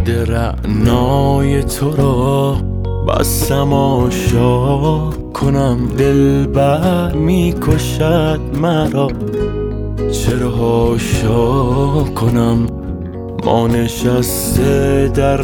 یاد رعنای تو را بستم آشا کنم، دلبر میکشد مرا چرا حاشا کنم. ما نشسته در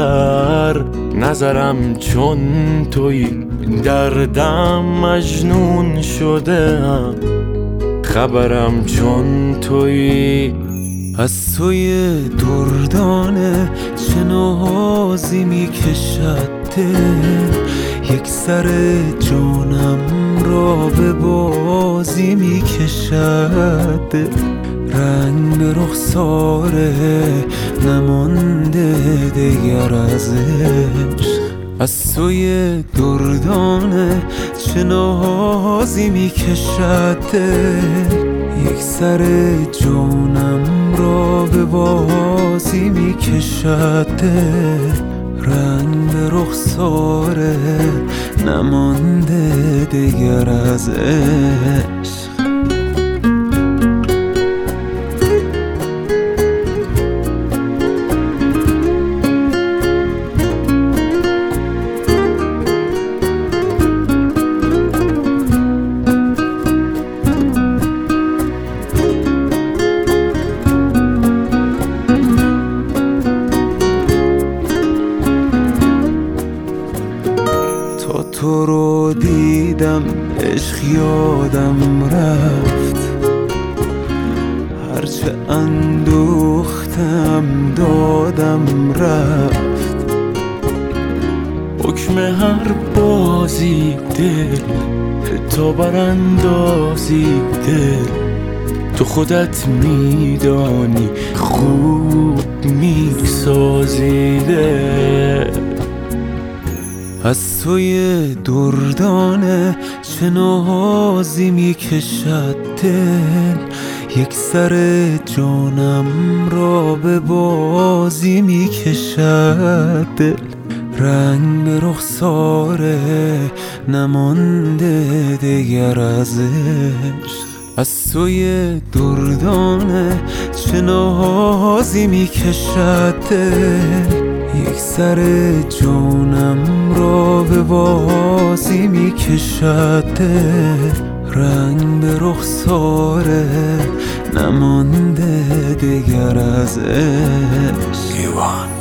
نظرم چون تویی، دردم مجنون شده ام خبرم چون تویی. از توی دردانه چه نازی میکشد دل، یک سر جانم را به بازی میکشد دل. رنگ به رخساره نمانده دیگر از عشق، از توی دردانه چه نازی میکشد دل، یک سر جانم را به بازی میکشد دل. رنگ به رخساره نمانده دیگر از عشق. تا تو رو دیدم عشق یادم رفت، هرچه اندوختم دادم رفت. حکم هر بازی دل تا براندازی دل، تو خودت میدانی خوب میسازی دل. از توی دردانه چه نازی میکشد دل، یک سر جانم را به بازی میکشد دل. رنگ به رخساره نمانده دیگر از عشق، از توی دردانه چه نازی میکشد دل، یک سر جانم را به بازی میکشد دل. رنگ به رخساره نمانده دیگر از عشق.